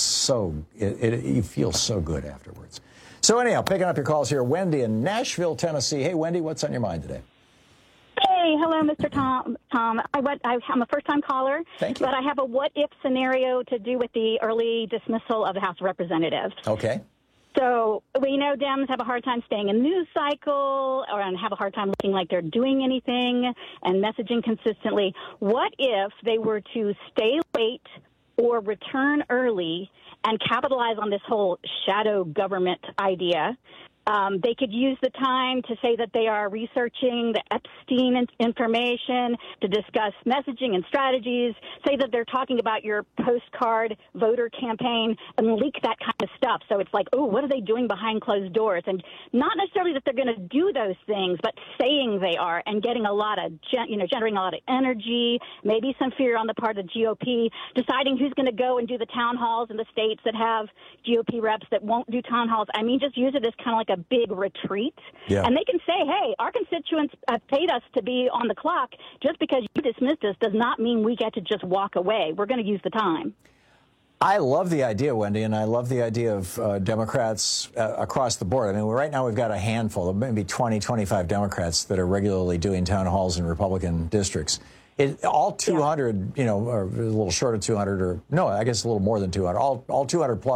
feel so good afterwards. So anyhow, picking up your calls here, Wendy in Nashville, Tennessee. Hey, Wendy, what's on your mind today? Hey, hello, Mr. Tom. I'm a first-time caller. Thank you. But I have a what-if scenario to do with the early dismissal of the House of Representatives. Okay. So we know Dems have a hard time staying in the news cycle and have a hard time looking like they're doing anything and messaging consistently. What if they were to stay late or return early and capitalize on this whole shadow government idea? They could use the time to say that they are researching the Epstein information, to discuss messaging and strategies, say that they're talking about your postcard voter campaign, and leak that kind of stuff. So it's like, oh, what are they doing behind closed doors? And not necessarily that they're going to do those things, but saying they are and getting a lot of, generating a lot of energy, maybe some fear on the part of the GOP, deciding who's going to go and do the town halls in the states that have GOP reps that won't do town halls. Just use it as kind of like a big retreat. Yeah. And they can say, hey, our constituents have paid us to be on the clock. Just because you dismissed us does not mean we get to just walk away. We're going to use the time. I love the idea, Wendy, and I love the idea of Democrats across the board. Right now we've got a handful of maybe 20, 25 Democrats that are regularly doing town halls in Republican districts. All 200, or a little short of 200, or no, I guess a little more than 200, all 200 plus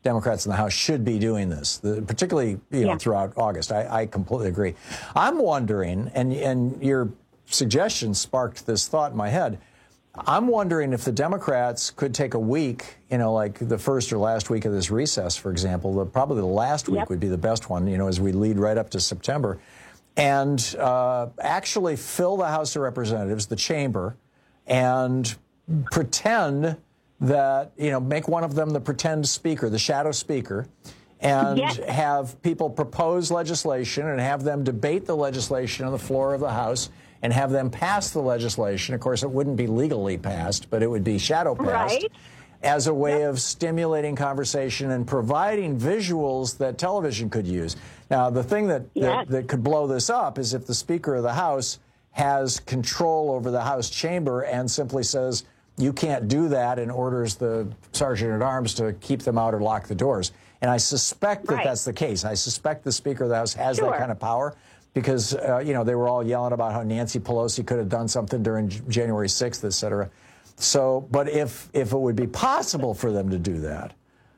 Democrats in the House should be doing this, particularly throughout August. I completely agree. I'm wondering, and your suggestion sparked this thought in my head. I'm wondering if the Democrats could take a week, like the first or last week of this recess, for example. Probably the last week would be the best one, as we lead right up to September, and actually fill the House of Representatives, the chamber, and pretend that, make one of them the pretend speaker, the shadow speaker, and have people propose legislation and have them debate the legislation on the floor of the House and have them pass the legislation. Of course, it wouldn't be legally passed, but it would be shadow passed as a way of stimulating conversation and providing visuals that television could use. Now, the thing that could blow this up is if the Speaker of the House has control over the House chamber and simply says, you can't do that, and orders the Sergeant-at-Arms to keep them out or lock the doors. And I suspect that that's the case. I suspect the Speaker of the House has that kind of power because, they were all yelling about how Nancy Pelosi could have done something during January 6th, et cetera. So, but if it would be possible for them to do that,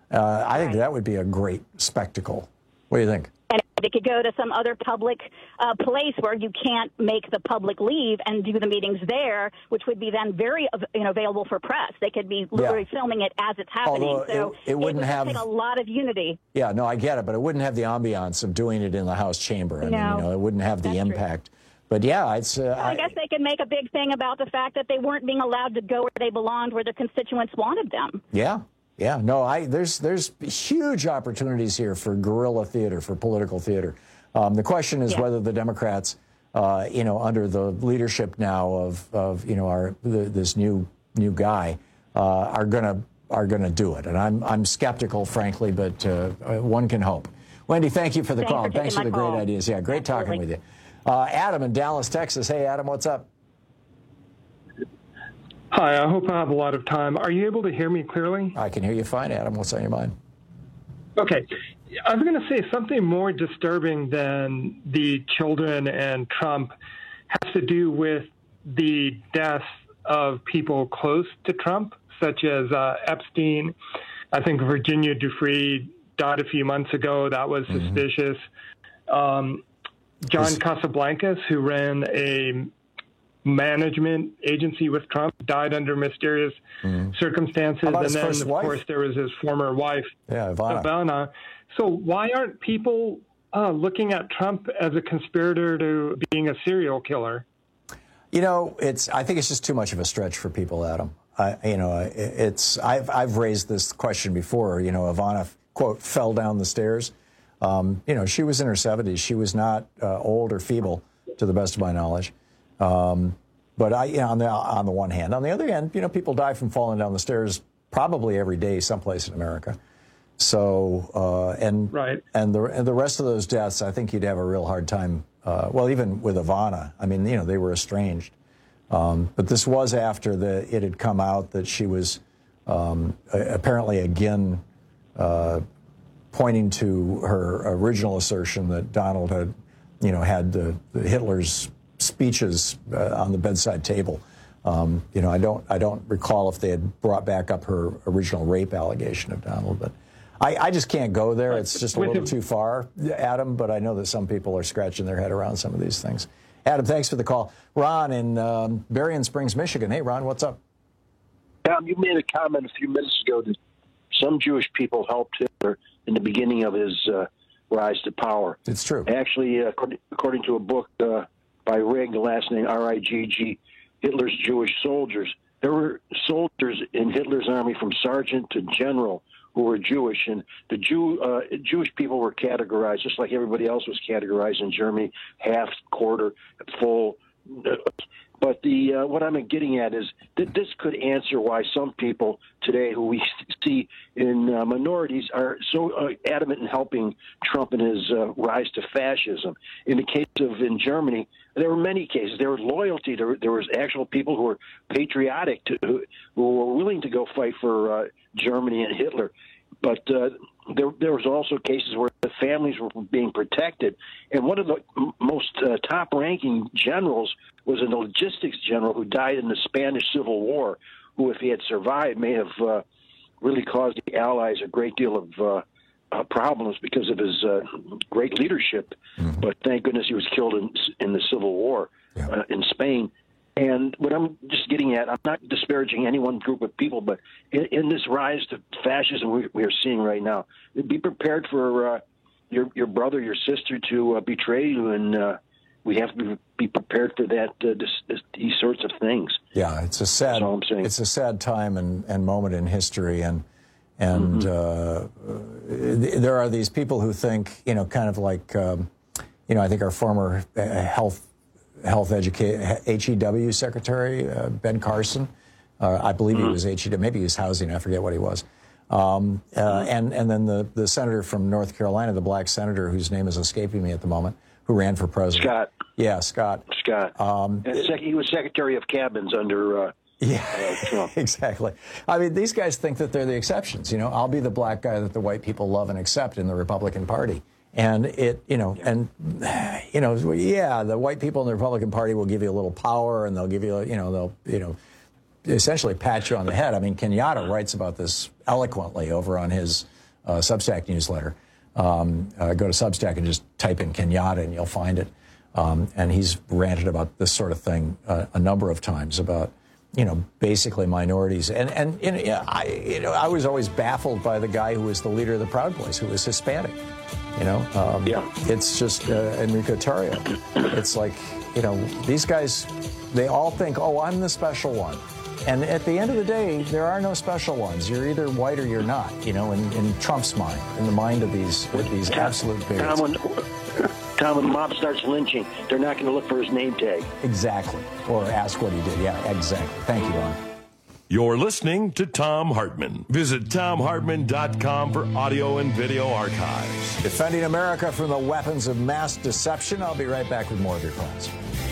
I think that would be a great spectacle. What do you think? And they could go to some other public place where you can't make the public leave and do the meetings there, which would be then very available for press. They could be literally filming it as it's happening. Although so it wouldn't have take a lot of unity. Yeah, no, I get it, but it wouldn't have the ambiance of doing it in the House chamber. I mean, it wouldn't have the impact. True. But yeah, it's. I guess they could make a big thing about the fact that they weren't being allowed to go where they belonged, where their constituents wanted them. Yeah. Yeah, no, there's huge opportunities here for guerrilla theater, for political theater. The question is whether the Democrats, under the leadership now of this new guy, are gonna do it. And I'm skeptical, frankly, but one can hope. Wendy, thank you for the call. Thanks for the great ideas. Yeah, great talking with you. Adam in Dallas, Texas. Hey, Adam, what's up? Hi, I hope I have a lot of time. Are you able to hear me clearly? I can hear you fine, Adam. What's on your mind? Okay. I was going to say something more disturbing than the children and Trump has to do with the deaths of people close to Trump, such as Epstein. I think Virginia Giuffre died a few months ago. That was suspicious. John Casablancas, who ran a management agency with Trump, died under mysterious circumstances. And then, of course, there was his former wife, Ivana. So why aren't people looking at Trump as a conspirator to being a serial killer? I think it's just too much of a stretch for people, Adam. I've raised this question before. Ivana, quote, fell down the stairs. She was in her 70s. She was not old or feeble, to the best of my knowledge. But on the one hand, on the other hand, people die from falling down the stairs probably every day someplace in America. So, and the rest of those deaths, I think you'd have a real hard time. Even with Ivana, I mean, they were estranged. But this was after it had come out that she was apparently again pointing to her original assertion that Donald had, had Hitler's speeches on the bedside table. I don't recall if they had brought back up her original rape allegation of Donald, but I just can't go there. It's just a little too far, Adam, but I know that some people are scratching their head around some of these things. Adam, thanks for the call. Ron in Berrien Springs, Michigan. Hey, Ron, what's up? Tom, you made a comment a few minutes ago that some Jewish people helped Hitler in the beginning of his rise to power. It's true. Actually, according to a book by Rigg, the last name R-I-G-G, Hitler's Jewish Soldiers, there were soldiers in Hitler's army from sergeant to general who were Jewish, and the Jewish people were categorized just like everybody else was categorized in Germany, half, quarter, full. But what I'm getting at is that this could answer why some people today who we see in minorities are so adamant in helping Trump in his rise to fascism. In the case of in Germany, there were many cases. There was loyalty. There was actual people who were patriotic, who were willing to go fight for Germany and Hitler. But there was also cases where the families were being protected. And one of the most top-ranking generals was a logistics general who died in the Spanish Civil War, who, if he had survived, may have really caused the Allies a great deal of problems because of his great leadership. Mm-hmm. But thank goodness he was killed in the Civil War in Spain. And what I'm just getting at, I'm not disparaging any one group of people, but in this rise to fascism we are seeing right now, be prepared for your brother, your sister to betray you, and we have to be prepared for that. These sorts of things. Yeah, it's a sad. That's all I'm saying. It's a sad time and moment in history, and there are these people who think, kind of like, I think our former health HEW secretary, Ben Carson, I believe he was HEW, maybe he was housing, I forget what he was. And then the senator from North Carolina, the black senator whose name is escaping me at the moment, who ran for president. Scott. Yeah, Scott. He was Secretary of Cabins under Trump. Exactly. I mean, these guys think that they're the exceptions. I'll be the black guy that the white people love and accept in the Republican Party. And the white people in the Republican Party will give you a little power, and they'll give you, they'll essentially pat you on the head. I mean, Kenyatta writes about this eloquently over on his Substack newsletter. Go to Substack and just type in Kenyatta, and you'll find it. And he's ranted about this sort of thing a number of times about, basically minorities. I was always baffled by the guy who was the leader of the Proud Boys, who was Hispanic. It's just Enrique Tarrio. It's like, these guys, they all think, oh, I'm the special one. And at the end of the day, there are no special ones. You're either white or you're not, in Trump's mind, in the mind of these absolute bigots. Tom, when the mob starts lynching, they're not going to look for his name tag. Exactly. Or ask what he did. Yeah, exactly. Thank you, Ron. You're listening to Thom Hartmann. Visit ThomHartmann.com for audio and video archives. Defending America from the weapons of mass deception. I'll be right back with more of your calls.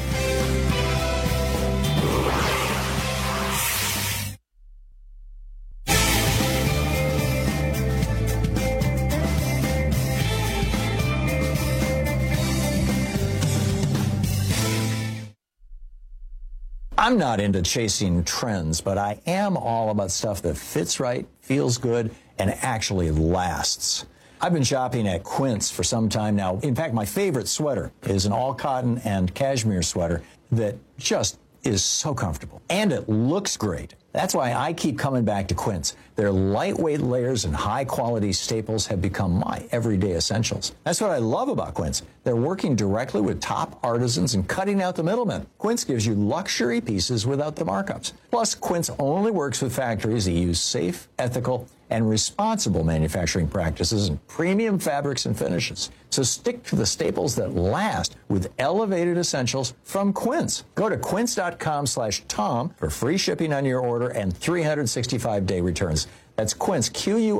I'm not into chasing trends, but I am all about stuff that fits right, feels good, and actually lasts. I've been shopping at Quince for some time now. In fact, my favorite sweater is an all-cotton and cashmere sweater that just is so comfortable. And it looks great. That's why I keep coming back to Quince. Their lightweight layers and high-quality staples have become my everyday essentials. That's what I love about Quince. They're working directly with top artisans and cutting out the middlemen. Quince gives you luxury pieces without the markups. Plus, Quince only works with factories that use safe, ethical, and responsible manufacturing practices and premium fabrics and finishes. So stick to the staples that last with elevated essentials from Quince. Go to quince.com/Tom for free shipping on your order and 365-day returns. That's Quince,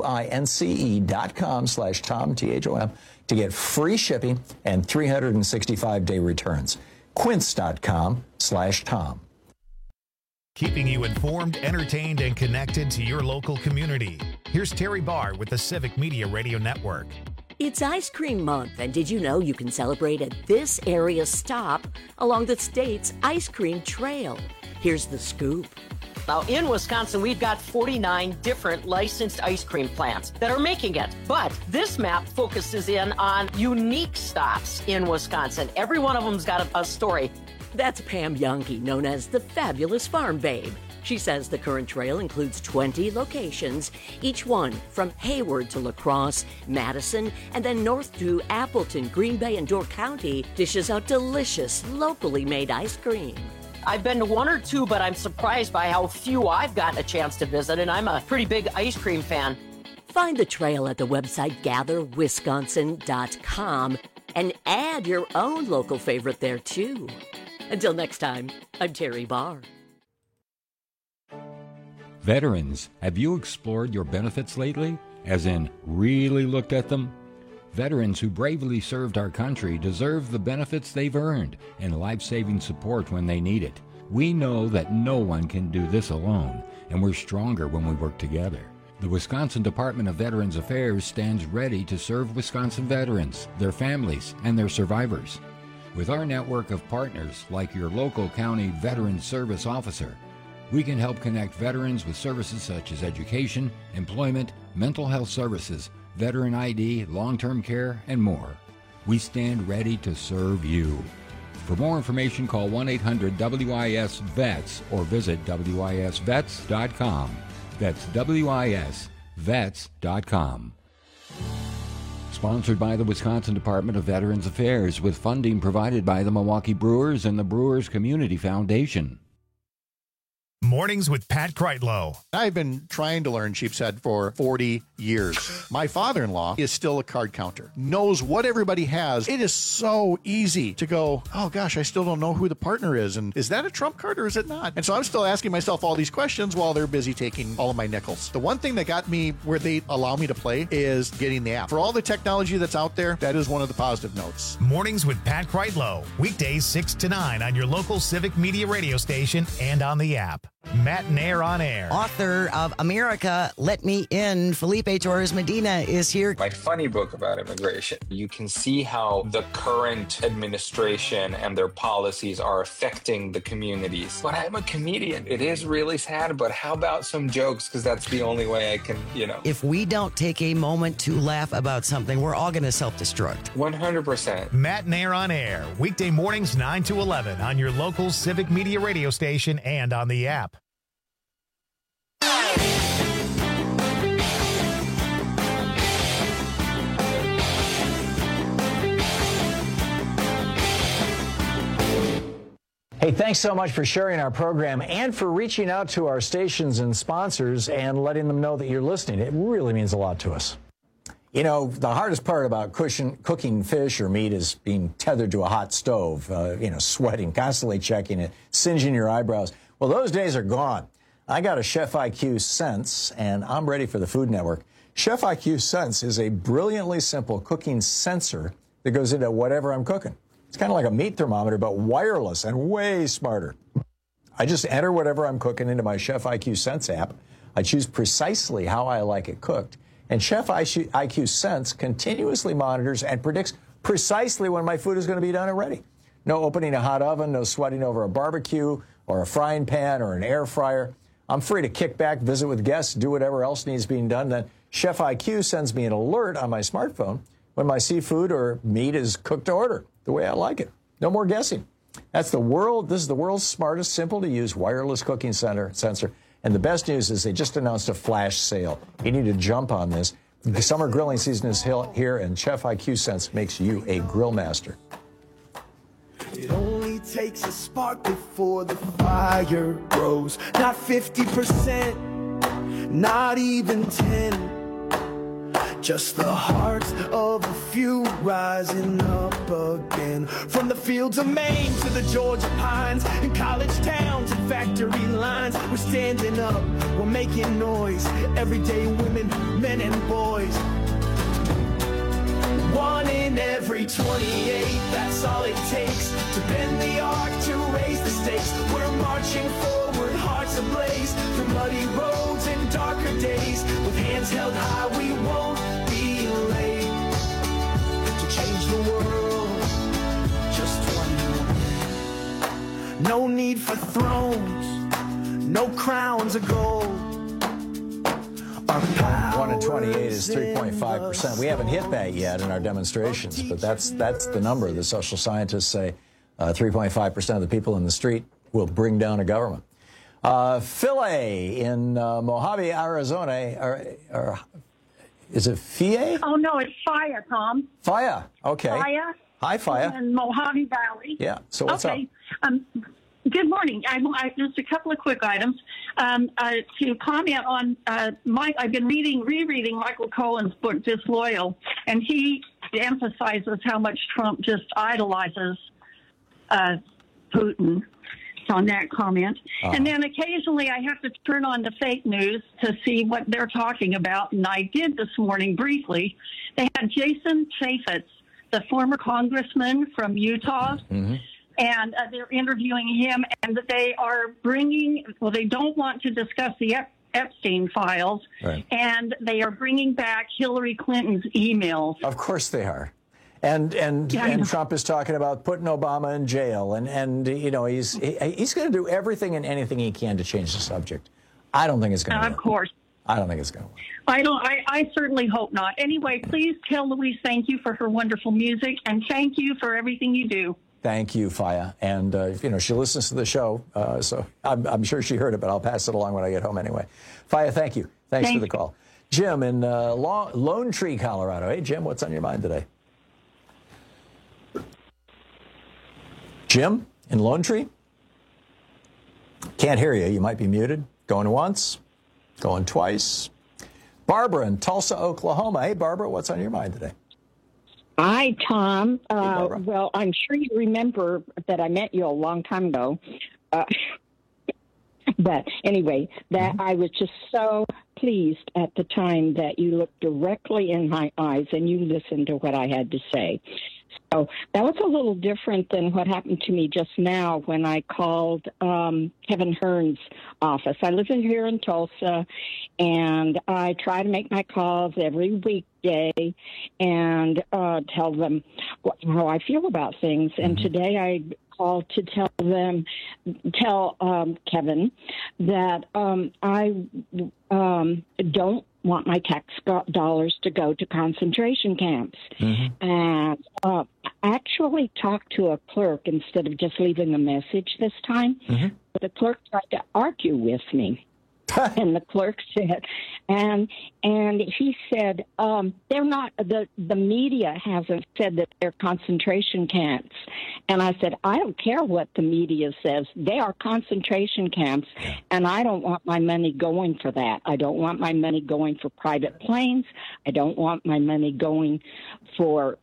QUINCE.com/Tom, THOM, to get free shipping and 365-day returns. Quince.com/Tom. Keeping you informed, entertained, and connected to your local community. Here's Terry Barr with the Civic Media Radio Network. It's Ice Cream Month, and did you know you can celebrate at this area stop along the state's ice cream trail? Here's the scoop. Now, in Wisconsin, we've got 49 different licensed ice cream plants that are making it. But this map focuses in on unique stops in Wisconsin. Every one of them's got a story. That's Pam Youngke, known as the Fabulous Farm Babe. She says the current trail includes 20 locations, each one from Hayward to La Crosse, Madison, and then north to Appleton, Green Bay, and Door County dishes out delicious, locally made ice cream. I've been to one or two, but I'm surprised by how few I've gotten a chance to visit, and I'm a pretty big ice cream fan. Find the trail at the website gatherwisconsin.com and add your own local favorite there, too. Until next time, I'm Terry Barr. Veterans, have you explored your benefits lately? As in, really looked at them? Veterans who bravely served our country deserve the benefits they've earned and life-saving support when they need it. We know that no one can do this alone, and we're stronger when we work together. The Wisconsin Department of Veterans Affairs stands ready to serve Wisconsin veterans, their families, and their survivors. With our network of partners like your local county veteran service officer, We can help connect veterans with services such as education, employment, mental health services, veteran ID, long-term care, and more. We stand ready to serve you. For more information, call 1-800-WIS-VETS or visit WISVets.com. That's WISVets.com. Sponsored by the Wisconsin Department of Veterans Affairs with funding provided by the Milwaukee Brewers and the Brewers Community Foundation. Mornings with Pat Kreitlow. I've been trying to learn Sheepshead for 40 years. My father-in-law is still a card counter, knows what everybody has. It is so easy to go, oh gosh, I still don't know who the partner is. And is that a trump card or is it not? And so I'm still asking myself all these questions while they're busy taking all of my nickels. The one thing that got me where they allow me to play is getting the app. For all the technology that's out there, that is one of the positive notes. Mornings with Pat Kreitlow. Weekdays 6 to 9 on your local Civic Media radio station and on the app. Matt Nair on air. Author of America, Let Me In, Felipe Torres Medina is here. My funny book about immigration. You can see how the current administration and their policies are affecting the communities. But I'm a comedian. It is really sad, but how about some jokes? Because that's the only way I can, If we don't take a moment to laugh about something, we're all going to self-destruct. 100%. Matt Nair on air. Weekday mornings 9 to 11 on your local Civic Media radio station and on the app. Hey, thanks so much for sharing our program and for reaching out to our stations and sponsors and letting them know that you're listening. It really means a lot to us. You know, the hardest part about cooking fish or meat is being tethered to a hot stove, sweating, constantly checking it, singeing your eyebrows. Well, those days are gone. I got a Chef IQ Sense, and I'm ready for the Food Network. Chef IQ Sense is a brilliantly simple cooking sensor that goes into whatever I'm cooking. It's kind of like a meat thermometer, but wireless and way smarter. I just enter whatever I'm cooking into my Chef IQ Sense app. I choose precisely how I like it cooked. And Chef IQ Sense continuously monitors and predicts precisely when my food is going to be done and ready. No opening a hot oven, no sweating over a barbecue or a frying pan or an air fryer. I'm free to kick back, visit with guests, do whatever else needs being done. Then Chef IQ sends me an alert on my smartphone when my seafood or meat is cooked to order, the way I like it. No more guessing. This is the world's smartest, simple-to-use wireless cooking sensor. And the best news is they just announced a flash sale. You need to jump on this. The summer grilling season is here, and Chef IQ Sense makes you a grill master. It only takes a spark before the fire grows. Not 50%, not even 10. Just the hearts of a few rising up again. From the fields of Maine to the Georgia pines, in college towns and factory lines, we're standing up, we're making noise. Everyday women, men and boys. 1 in every 28, that's all it takes to bend the arc, to raise the stakes. We're marching forward, hearts ablaze, through muddy roads and darker days. With hands held high, we won't be late to change the world just one more. No need for thrones, no crowns of gold. Our 1 in 28 is 3.5%. We haven't hit that yet in our demonstrations, but that's the number. The social scientists say 3.5% of the people in the street will bring down a government. Philae in Mojave, Arizona. Is it Fia? Oh, no, it's Fia, Tom. Fia, okay. Fia. Hi, Fia. In Mojave Valley. Yeah, so what's up? Good morning. Just a couple of quick items. To comment on I've been rereading Michael Cohen's book, Disloyal, and he emphasizes how much Trump just idolizes Putin on that comment. And then occasionally I have to turn on the fake news to see what they're talking about, and I did this morning briefly. They had Jason Chaffetz, the former congressman from Utah, and they're interviewing him, and they are they don't want to discuss the Epstein files, and they are bringing back Hillary Clinton's emails. Of course they are. And Trump is talking about putting Obama in jail, and you know he's going to do everything and anything he can to change the subject. I don't think it's going to work. Of course. I don't think it's going to work. I certainly hope not. Anyway, please tell Louise thank you for her wonderful music, and thank you for everything you do. Thank you, Faya. And, you know, she listens to the show, so I'm sure she heard it, but I'll pass it along when I get home anyway. Faya, thank you. Thanks for the call. Jim in Lone Tree, Colorado. Hey, Jim, what's on your mind today? Jim in Lone Tree? Can't hear you. You might be muted. Going once, going twice. Barbara in Tulsa, Oklahoma. Hey, Barbara, what's on your mind today? Hi, Tom. Well, I'm sure you remember that I met you a long time ago. But anyway, that I was just so pleased at the time that you looked directly in my eyes and you listened to what I had to say. So that was a little different than what happened to me just now when I called Kevin Hearn's office. I live here in Tulsa, and I try to make my calls every weekday and tell them how I feel about things. And today I called to tell Kevin that I don't want my tax dollars to go to concentration camps. And actually talked to a clerk instead of just leaving a message this time. But the clerk tried to argue with me. And the clerk said, and he said, they're not, the media hasn't said that they're concentration camps. And I said, I don't care what the media says. They are concentration camps, and I don't want my money going for that. I don't want my money going for private planes. I don't want my money going for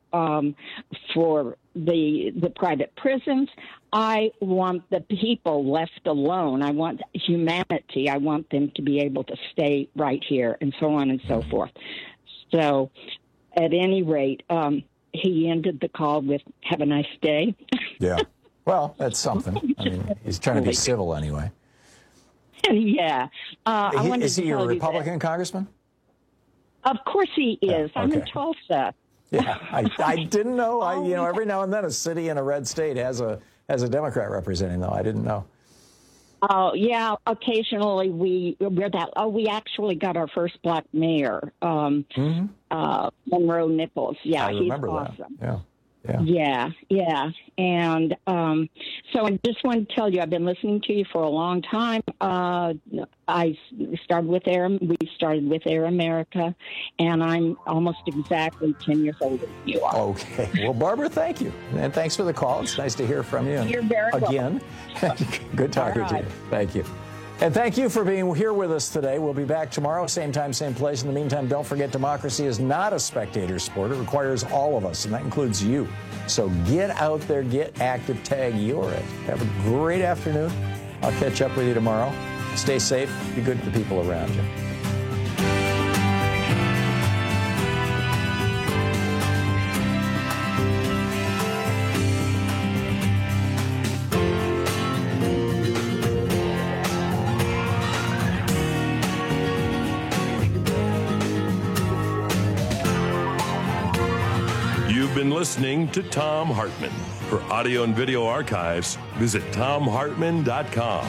the private prisons. I want the people left alone. I want humanity. I want them to be able to stay right here, and so on and so forth. So, at any rate, he ended the call with, "Have a nice day." Yeah. Well, that's something. I mean, he's trying to be civil anyway. Yeah. Is he a Republican congressman? Of course he is. I'm in Tulsa. Yeah, I didn't know. Every now and then a city in a red state has a Democrat representing, though. I didn't know. Oh, yeah. Occasionally we're that. Oh, we actually got our first black mayor, Monroe Nichols. Yeah, he's awesome. That. Yeah. And so I just want to tell you, I've been listening to you for a long time. We started with Air America, and I'm almost exactly 10 years older than you are. Okay. Well, Barbara, thank you. And thanks for the call. It's nice to hear from you. You're very welcome. Good talking to you. Thank you. And thank you for being here with us today. We'll be back tomorrow, same time, same place. In the meantime, don't forget, democracy is not a spectator sport. It requires all of us, and that includes you. So get out there, get active, tag you're it. Have a great afternoon. I'll catch up with you tomorrow. Stay safe. Be good to the people around you. Listening to Thom Hartmann. For audio and video archives, visit ThomHartmann.com.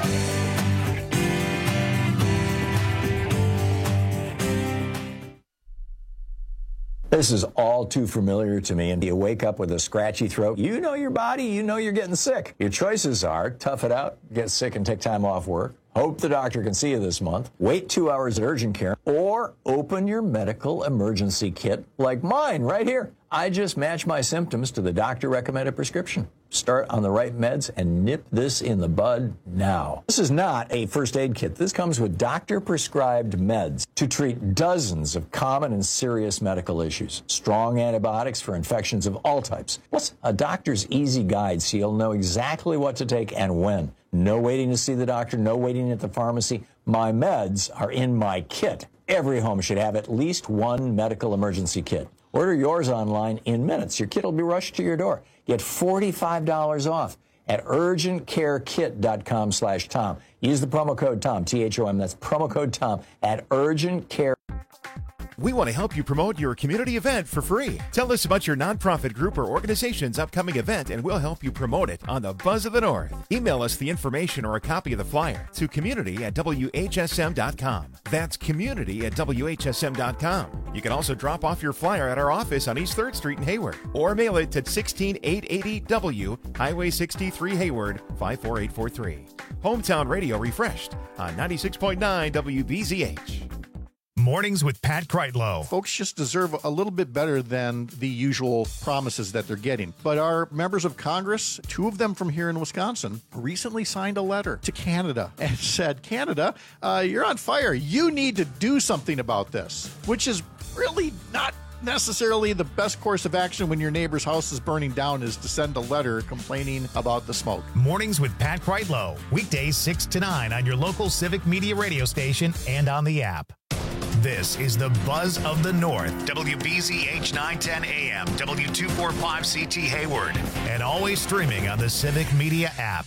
This is all too familiar to me, and you wake up with a scratchy throat. You know your body, you know you're getting sick. Your choices are tough it out, get sick and take time off work, hope the doctor can see you this month, wait 2 hours at urgent care, or open your medical emergency kit like mine right here. I just match my symptoms to the doctor-recommended prescription. Start on the right meds and nip this in the bud now. This is not a first aid kit. This comes with doctor-prescribed meds to treat dozens of common and serious medical issues. Strong antibiotics for infections of all types. Plus, a doctor's easy guide so you'll know exactly what to take and when. No waiting to see the doctor, no waiting at the pharmacy. My meds are in my kit. Every home should have at least one medical emergency kit. Order yours online in minutes. Your kit will be rushed to your door. Get $45 off at urgentcarekit.com/Tom. Use the promo code Tom, T-H-O-M. That's promo code Tom at urgentcare. We want to help you promote your community event for free. Tell us about your nonprofit group or organization's upcoming event and we'll help you promote it on the Buzz of the North. Email us the information or a copy of the flyer to community@WHSM.com. That's community@WHSM.com. You can also drop off your flyer at our office on East 3rd Street in Hayward or mail it to 16880 W, Highway 63 Hayward, 54843. Hometown Radio refreshed on 96.9 WBZH. Mornings with Pat Kreitlow. Folks just deserve a little bit better than the usual promises that they're getting. But our members of Congress, 2 of them from here in Wisconsin, recently signed a letter to Canada and said, Canada, you're on fire. You need to do something about this, which is really not necessarily the best course of action when your neighbor's house is burning down, is to send a letter complaining about the smoke. Mornings with Pat Kreitlow. Weekdays 6 to 9 on your local Civic Media radio station and on the app. This is the Buzz of the North, WBZH 910 AM, W245CT Hayward, and always streaming on the Civic Media app.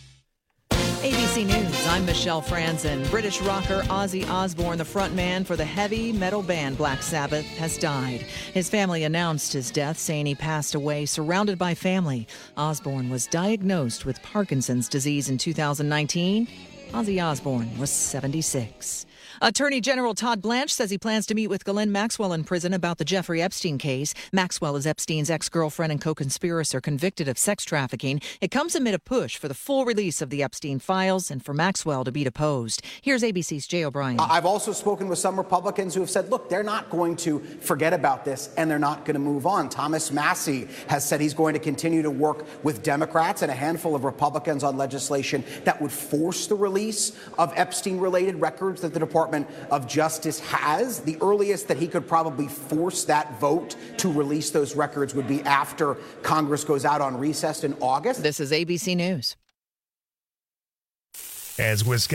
ABC News, I'm Michelle Franzen. British rocker Ozzy Osbourne, the frontman for the heavy metal band Black Sabbath, has died. His family announced his death, saying he passed away surrounded by family. Osbourne was diagnosed with Parkinson's disease in 2019. Ozzy Osbourne was 76. Attorney General Todd Blanche says he plans to meet with Ghislaine Maxwell in prison about the Jeffrey Epstein case. Maxwell is Epstein's ex-girlfriend and co-conspirator convicted of sex trafficking. It comes amid a push for the full release of the Epstein files and for Maxwell to be deposed. Here's ABC's Jay O'Brien. I've also spoken with some Republicans who have said, look, they're not going to forget about this and they're not going to move on. Thomas Massie has said he's going to continue to work with Democrats and a handful of Republicans on legislation that would force the release of Epstein-related records that the Department of Justice has. The earliest that he could probably force that vote to release those records would be after Congress goes out on recess in August. This is ABC News. As Wisconsin